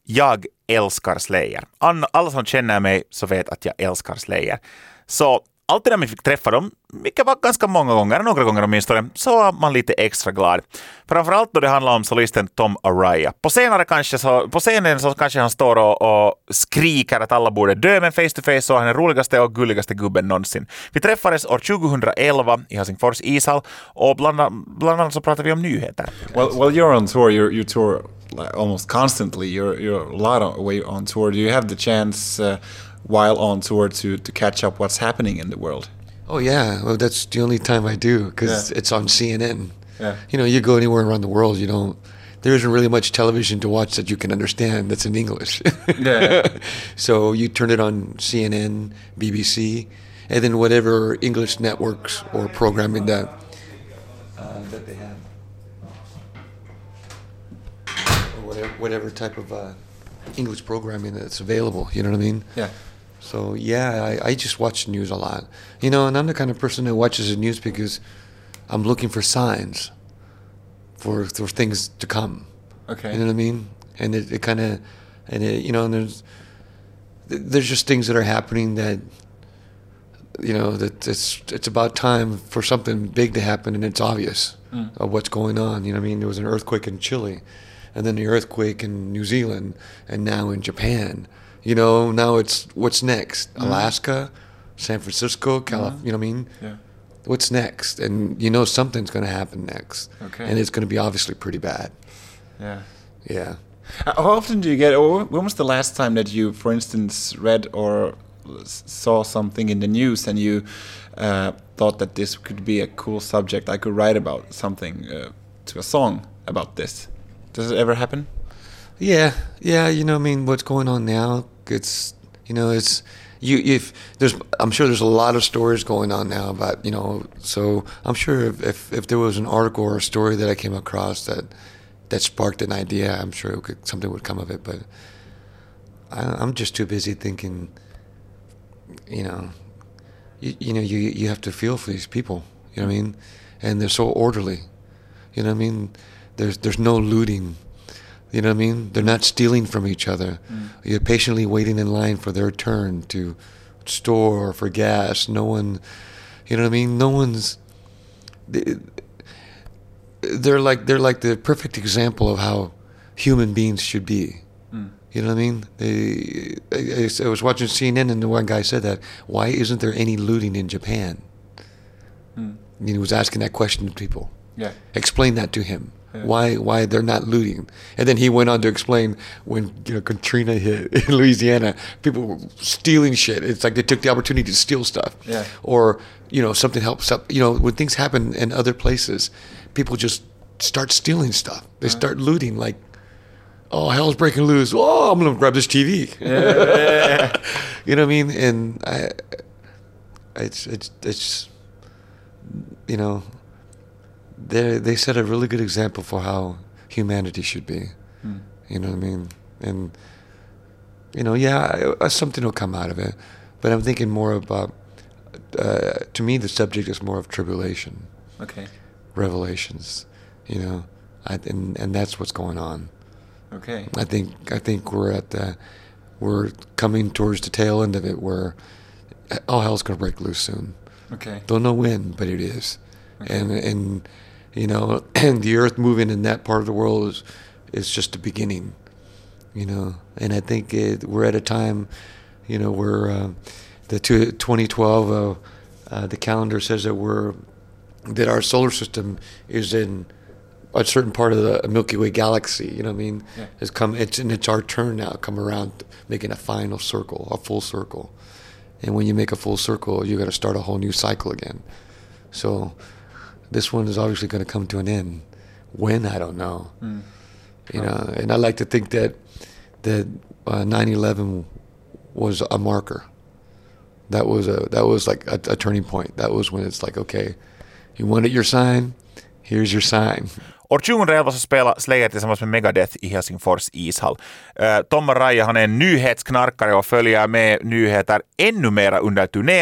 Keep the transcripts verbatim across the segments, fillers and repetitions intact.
jag älskar Slayer. Alla som känner mig så vet att jag älskar Slayer. Så alltid när vi fick träffa dem, vilket var ganska många gånger, några gånger åtminstone, så var man lite extra glad. Framförallt då det handlar om solisten Tom Araya. På, senare kanske så, på scenen så kanske han står och, och skriker att alla borde dö, men face to face så är han den roligaste och gulligaste gubben någonsin. Vi träffades år tjugohundraelva i Helsingfors ishall och bland, bland annat så pratade vi om nyheter. Well, well you're on tour, you're, you tour like, almost constantly, you're, you're a lot of way on tour. Do you have the chance... Uh, while on tour to to catch up what's happening in the world? Oh yeah, well that's the only time I do because yeah. it's on C N N. Yeah. You know, you go anywhere around the world, you don't. There isn't really much television to watch that you can understand that's in English. Yeah. So you turn it on C N N, B B C, and then whatever English networks or programming that uh, that they have, or whatever whatever type of uh, English programming that's available. You know what I mean? Yeah. So yeah, I, I just watch the news a lot, you know, and I'm the kind of person that watches the news because I'm looking for signs for for things to come. Okay. You know what I mean? And it, it kind of, and it, you know, and there's there's just things that are happening that, you know, that it's it's about time for something big to happen, and it's obvious mm. of what's going on. You know what I mean? There was an earthquake in Chile, and then the earthquake in New Zealand, and now in Japan. You know, now it's what's next? Mm. Alaska, San Francisco, California. Mm. You know what I mean? Yeah. What's next? And you know something's going to happen next. Okay. And it's going to be obviously pretty bad. Yeah. Yeah. How often do you get, or when was the last time that you, for instance, read or saw something in the news and you uh, thought that this could be a cool subject, I could write about something uh, to a song about this? Does it ever happen? Yeah, yeah. You know, I mean, what's going on now? It's, you know, it's you. If there's, I'm sure there's a lot of stories going on now about, you know. So I'm sure if if, if there was an article or a story that I came across that that sparked an idea, I'm sure it could, something would come of it. But I, I'm just too busy thinking. You know, you, you know, you you have to feel for these people. You know what I mean? And they're so orderly. You know what I mean? There's there's no looting. You know what I mean? They're not stealing from each other. Mm. You're patiently waiting in line for their turn to store for gas. No one, you know what I mean? No one's. They're like they're like the perfect example of how human beings should be. Mm. You know what I mean? They, I, I was watching C N N and the one guy said that. Why isn't there any looting in Japan? Mm. I mean, he was asking that question to people. Yeah. Explain that to him. Yeah. Why why they're not looting. And then he went on to explain when, you know, Katrina hit in Louisiana, people were stealing shit. It's like they took the opportunity to steal stuff. Yeah. Or, you know, something helps up. You know, when things happen in other places, people just start stealing stuff. They uh-huh. start looting like, oh, hell's breaking loose. Oh, I'm going to grab this T V. Yeah, yeah, yeah. You know what I mean? And I, it's, it's, it's, you know, They they set a really good example for how humanity should be. Mm. You know what I mean? And, you know, yeah, something will come out of it. But I'm thinking more about, uh, to me, the subject is more of tribulation. Okay. Revelations, you know, I, and and that's what's going on. Okay. I think I think we're at the, we're coming towards the tail end of it where all hell's going to break loose soon. Okay. Don't know when, but it is. Okay. And and you know, and the earth moving in that part of the world is is just the beginning, you know. And I think it, we're at a time, you know, where uh, the two, twenty twelve uh, uh, the calendar says that we're that our solar system is in a certain part of the Milky Way galaxy. You know what I mean? Yeah. It's come. It's and it's our turn now. Come around, making a final circle, a full circle. And when you make a full circle, you got to start a whole new cycle again. So. This one is obviously going to come to an end. When, I don't know. Mm. You oh. know, and I like to think that that uh, nine eleven was a marker. That was a that was like a, a turning point. That was when it's like, okay, you wanted your sign, here's your sign. År tjugohundraelva så spelade Slayer tillsammans med Megadeth i Helsingfors ishall. Uh, Tom Araya, han är en nyhetsknarkare och följer med nyheter ännu mera under turnéer.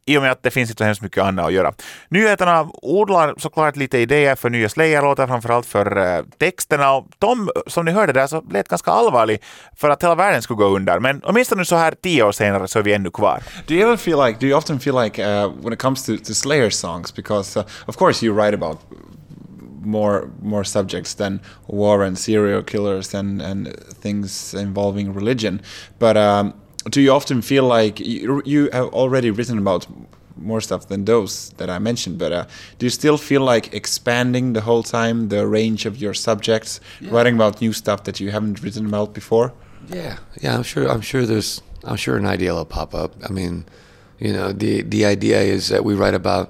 i och med att det finns inte så hemskt mycket annat att göra. Nyheterna odlar såklart lite idéer för nya Slayer-låtar, framförallt för uh, texterna. Och Tom, som ni hörde där, så lät ganska allvarlig för att hela världen skulle gå under. Men åtminstone så här tio år senare så är vi ännu kvar. Do you ever feel like, do you often feel like uh, when it comes to, to Slayer songs, because uh, of course you write about more more subjects than war and serial killers and, and things involving religion, but um, do you often feel like you, you have already written about more stuff than those that I mentioned, but uh, do you still feel like expanding the whole time the range of your subjects, yeah. writing about new stuff that you haven't written about before? Yeah, yeah, I'm sure. I'm sure there's. I'm sure an idea will pop up. I mean, you know, the the idea is that we write about.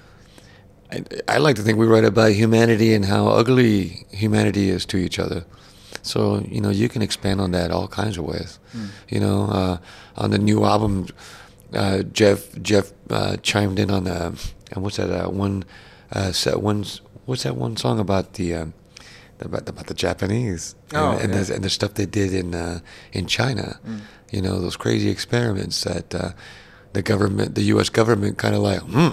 I, I like to think we write about humanity and how ugly humanity is to each other. So, you know, you can expand on that all kinds of ways. Mm. You know, uh, on the new album, uh, Jeff Jeff uh, chimed in on the, and what's that uh, one, uh, set one, what's that one song about the, um, about, about the Japanese oh, and, and, yeah. the, and the stuff they did in uh, in China. Mm. You know, those crazy experiments that uh, the government, the U S government, kind of like, hmm.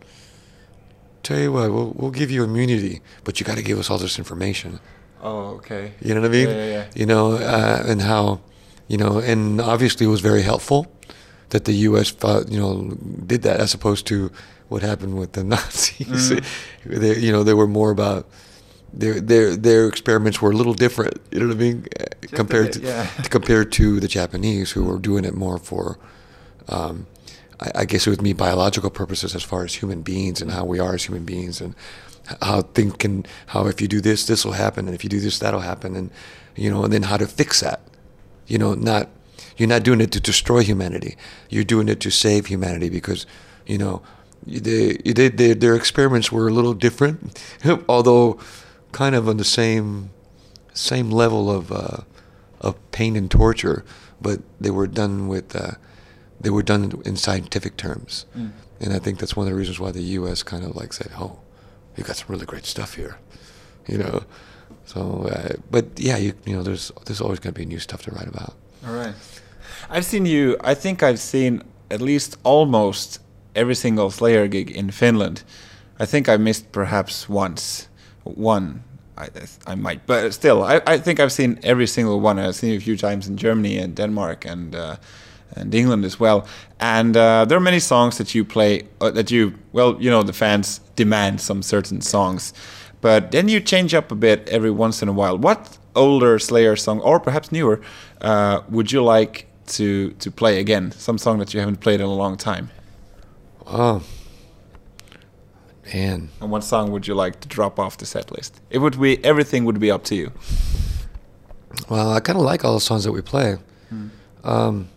Tell you what, we'll we'll give you immunity, but you got to give us all this information. Oh, okay. You know what I mean? Yeah, yeah, yeah. You know, uh, and how, you know, and obviously it was very helpful that the U S, fought, you know, did that as opposed to what happened with the Nazis. Mm. They, you know, they were more about their their their experiments were a little different. You know what I mean? Just compared bit, yeah. to compared to the Japanese, who were doing it more for. Um, I, I guess it would mean biological purposes as far as human beings and how we are as human beings and how things can, how if you do this, this will happen, and if you do this, that'll happen, and, you know, and then how to fix that. You know, not, you're not doing it to destroy humanity. You're doing it to save humanity because, you know, they, they, they, their experiments were a little different, although kind of on the same, same level of, uh, of pain and torture, but they were done with, uh, they were done in scientific terms. Mm. And I think that's one of the reasons why the U S kind of like said, oh, you got some really great stuff here, you know? So, uh, but yeah, you, you know, there's, there's always going to be new stuff to write about. All right. I've seen you, I think I've seen at least almost every single Slayer gig in Finland. I think I missed perhaps once, one, I, I might, but still, I, I think I've seen every single one. I've seen you a few times in Germany and Denmark and, uh, and England as well. And uh, there are many songs that you play, uh, that you, well, you know, the fans demand some certain songs. But then you change up a bit every once in a while. What older Slayer song, or perhaps newer, uh, would you like to, to play again? Some song that you haven't played in a long time. Oh, man. And what song would you like to drop off the set list? It would be, everything would be up to you. Well, I kind of like all the songs that we play. Hmm. Um,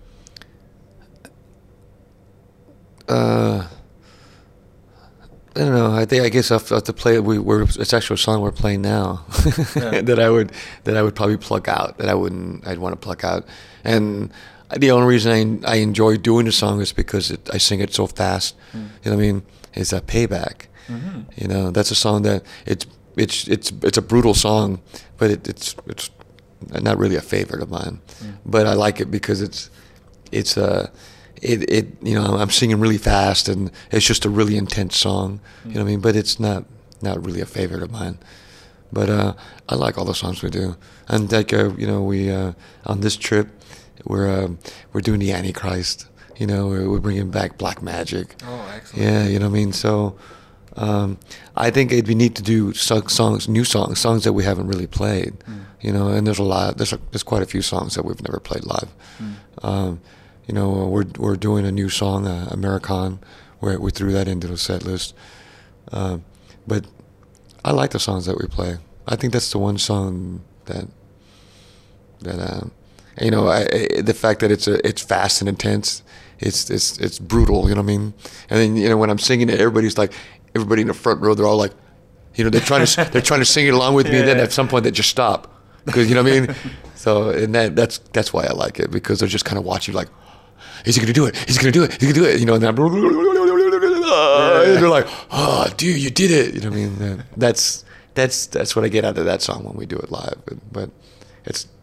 Uh, I don't know. I think I guess I'll have to play. We we're it's actually a song we're playing now yeah. that I would that I would probably pluck out. That I wouldn't. I'd want to pluck out. And the only reason I I enjoy doing the song is because it, I sing it so fast. Mm. You know what I mean? It's a payback. Mm-hmm. You know, that's a song that it's it's it's it's a brutal song, but it, it's it's not really a favorite of mine. Mm. But I like it because it's it's a. Uh, It, it, you know, I'm singing really fast, and it's just a really intense song. Mm. You know what I mean? But it's not, not really a favorite of mine. But uh, I like all the songs we do. And like, uh, you know, we uh, on this trip, we're uh, we're doing the Antichrist. You know, we're, we're bringing back Black Magic. Oh, excellent. Yeah, you know what I mean. So, um, I think it'd be neat to do songs, new songs, songs that we haven't really played. Mm. You know, and there's a lot. There's a, there's quite a few songs that we've never played live. Mm. Um, You know, we're we're doing a new song, uh, American, where we threw that into the set list. Uh, but I like the songs that we play. I think that's the one song that that um, you know, I, I, the fact that it's a, it's fast and intense, it's it's it's brutal. You know what I mean? And then, you know, when I'm singing it, everybody's like, everybody in the front row, they're all like, you know, they're trying to they're trying to sing it along with me, yeah, and then at some point they just stop because, you know what I mean. So, and that that's that's why I like it, because they're just kind of watching like, is he gonna do it? He's gonna do it. He's gonna do it. You know, and, I'm, and they're like, "Oh, dude, you did it!" You know what I mean? That's that's that's what I get out of that song when we do it live. But, but it's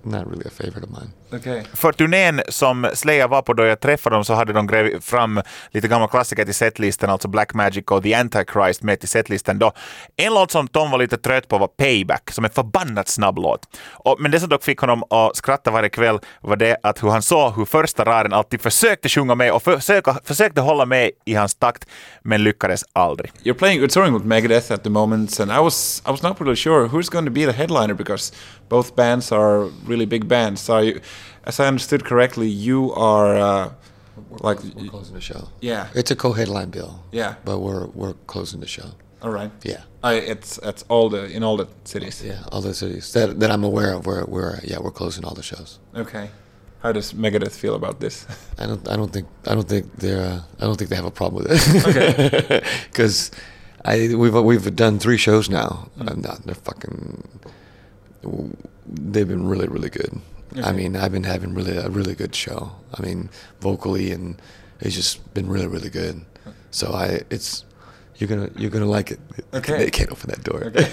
not really a favorite of mine. Okay. För turnén som Slayer var på då jag träffade dem så hade de grävt fram lite gamla klassiker till setlistan, alltså Black Magic och The Antichrist med till setlistan då. En låt som Tom var lite trött på var Payback, som är förbannat snabb låt. Och, men det som dock fick honom att skratta varje kväll var det att hur han såg hur första raden alltid försökte sjunga med och försöka, försökte hålla med i hans takt, men lyckades aldrig. You're playing, you're touring with Megadeth at the moment, and I was I was not really sure who's going to be the headliner because both bands are really big bands. Are you, as I understood correctly, you are uh, like we're closing the show. Yeah, It's a co-headline bill. Yeah. But we're we're closing the show. all right. Yeah. I, it's it's all the in all the cities. Yeah, all the cities that that I'm aware of. We're we're yeah we're closing all the shows. Okay. How does Megadeth feel about this? I don't I don't think I don't think they're uh, I don't think they have a problem with it. Okay. Because I we've we've done three shows now. Mm. I'm not. They're fucking. They've been really really good. Okay. I mean, I've been having really a really good show. I mean, vocally and it's just been really really good. So I it's you're gonna you're gonna like it. Okay. They can't open that door. Okay.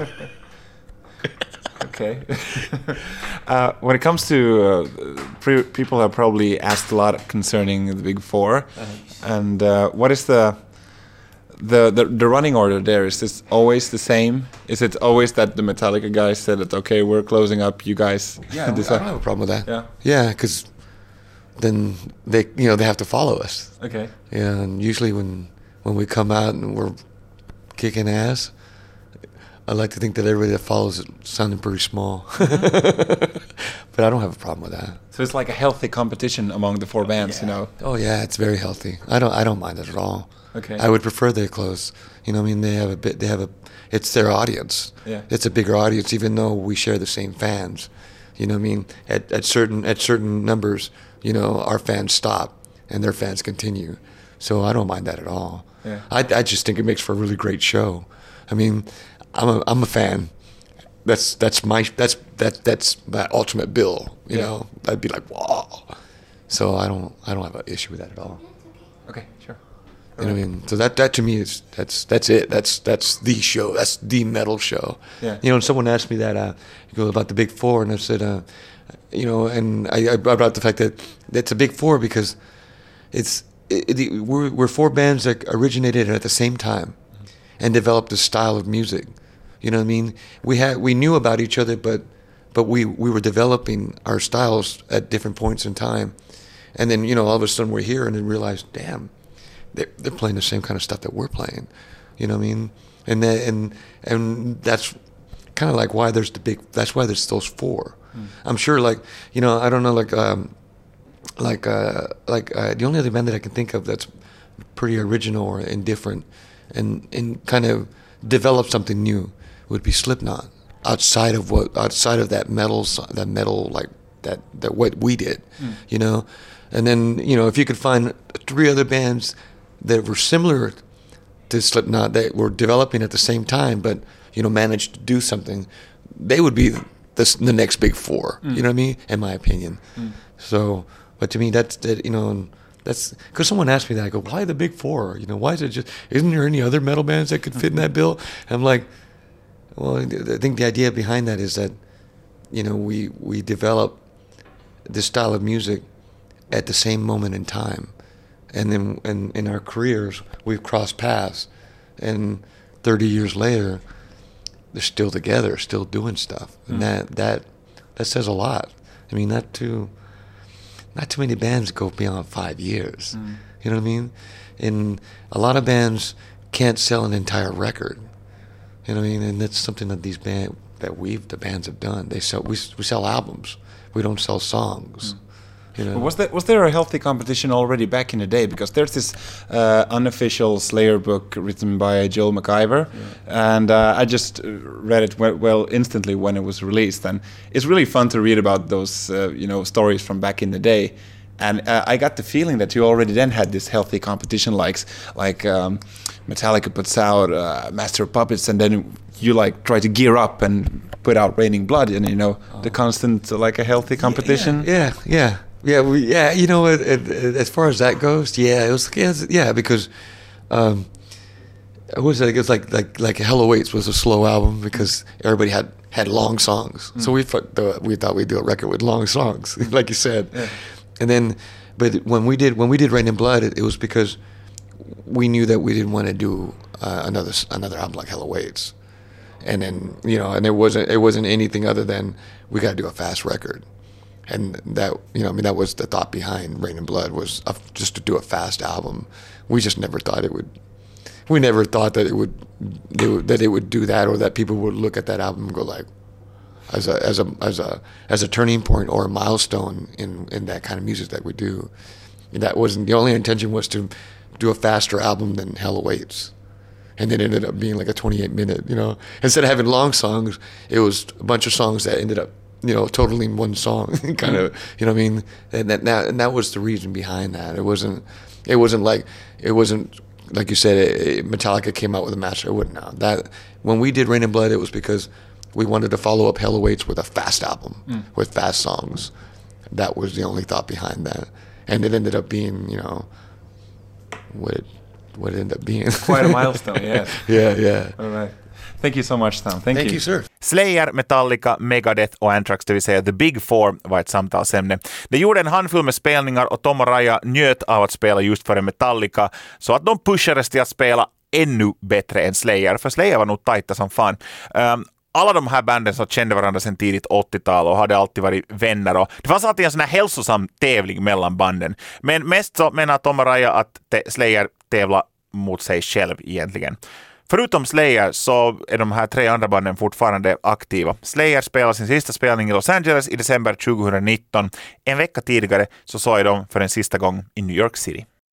Okay. uh, when it comes to uh, pre- people have probably asked a lot concerning the Big Four, uh-huh. and uh, what is the, the the the running order there? Is this always the same? Is it always that the Metallica guys said that okay, we're closing up, you guys? Yeah, I don't have a problem with that. Yeah. Yeah, because then they you know they have to follow us. Okay. Yeah, and usually when when we come out and we're kicking ass, I like to think that everybody that follows it sounding pretty small. But I don't have a problem with that. So it's like a healthy competition among the four bands, Yeah. you know. Oh yeah, it's very healthy. I don't I don't mind it at all. Okay. I would prefer they close. You know, I mean, they have a bit. They have a. It's their audience. Yeah. It's a bigger audience, even though we share the same fans. You know, what I mean, at at certain at certain numbers, you know, our fans stop and their fans continue. So I don't mind that at all. Yeah. I I just think it makes for a really great show. I mean, I'm a I'm a fan. That's that's my that's that that's my ultimate bill. You Yeah. know, I'd be like, wow. So I don't I don't have an issue with that at all. Okay, sure. You know what I mean? So that that to me is that's that's it. That's that's the show. That's the metal show. Yeah. You know, when someone asked me that, uh, you know, about the Big Four, and I said, uh, you know, and I, I brought up the fact that that's a Big Four because it's it, it, we're we're four bands that originated at the same time, and developed a style of music. You know what I mean? We had we knew about each other, but but we we were developing our styles at different points in time, and then you know all of a sudden we're here and then realize, damn. They're, they're playing the same kind of stuff that we're playing, you know what I mean? And that, and and that's kind of like why there's the big. That's why there's those four. Mm. I'm sure, like you know, I don't know, like um, like uh, like uh, the only other band that I can think of that's pretty original or indifferent, and and kind of develop something new would be Slipknot. Outside of what, outside of that metal, that metal like that that what we did, mm. you know, and then you know if you could find three other bands that were similar to Slipknot that were developing at the same time, but you know managed to do something, they would be the, the next Big Four. Mm. You know what I mean? In my opinion. Mm. So, but to me, that's that. You know, that's because someone asked me that. I go, why the Big Four? You know, why is it just? Isn't there any other metal bands that could fit in that bill? And I'm like, well, I think the idea behind that is that, you know, we we develop this style of music at the same moment in time. And then in, in our careers, we've crossed paths. And thirty years later, they're still together, still doing stuff. And mm. that, that that says a lot. I mean, not too, not too many bands go beyond five years. Mm. You know what I mean? And a lot of bands can't sell an entire record. You know what I mean? And that's something that these band that we've the bands have done. They sell we we sell albums. We don't sell songs. Mm. You know? Was there was there a healthy competition already back in the day? Because there's this uh, unofficial Slayer book written by Joel McIver, yeah. and uh, I just read it well, well instantly when it was released, and it's really fun to read about those uh, you know stories from back in the day. And uh, I got the feeling that you already then had this healthy competition, like like um, Metallica puts out uh, Master of Puppets, and then you like try to gear up and put out Raining Blood, and you know oh. the constant uh, like a healthy competition. Yeah, yeah, yeah. Yeah, we, yeah. You know, it, it, it, as far as that goes, yeah, it was, yeah, yeah because um, it was like it was like like like Hell Awaits was a slow album because everybody had had long songs. Mm. So we thought, we thought we'd do a record with long songs, like you said. Yeah. And then, but when we did when we did Rain and Blood, it, it was because we knew that we didn't want to do uh, another another album like Hell Awaits. And then, you know, and it wasn't it wasn't anything other than we got to do a fast record. And that, you know, I mean, that was the thought behind Rain and Blood, was a, just to do a fast album. We just never thought it would. We never thought that it would, it would that it would do that, or that people would look at that album and go like, as a as a as a as a turning point or a milestone in, in that kind of music that we do. And that wasn't the only intention, was to do a faster album than Hell Awaits. And it ended up being like a twenty-eight minute, you know. Instead of having long songs, it was a bunch of songs that ended up, you know, totaling one song, kind of, you know what I mean? And that, that and that was the reason behind that. It wasn't, it wasn't like, it wasn't like you said, it, Metallica came out with a master. It wouldn't. No. That when we did Rain and Blood, it was because we wanted to follow up Hell Awaits with a fast album, mm. with fast songs. That was the only thought behind that, and it ended up being, you know, what it, what it ended up being. Quite a milestone, yeah. yeah, yeah. All right. Thank you so much, Tom. Thank, Thank you. you, sir. Slayer, Metallica, Megadeth och Anthrax, det vill säga The Big Four, var ett samtalsämne. Det gjorde en handfull med spelningar och Tom och Raja njöt av att spela just före Metallica, så att de pushades till att spela ännu bättre än Slayer, för Slayer var nog tajta som fan. Um, alla de här banden som kände varandra sedan tidigt åttiotal och hade alltid varit vänner, och det fanns alltid en sån här hälsosam tävling mellan banden. Men mest så menar Tom och Raja att te- Slayer tävlar mot sig själv egentligen. Förutom Slayer så är de här tre andra banden fortfarande aktiva. Slayer spelar sin sista spelning i Los Angeles i december tjugonitton. En vecka tidigare så såg jag dem för en sista gång i New York City.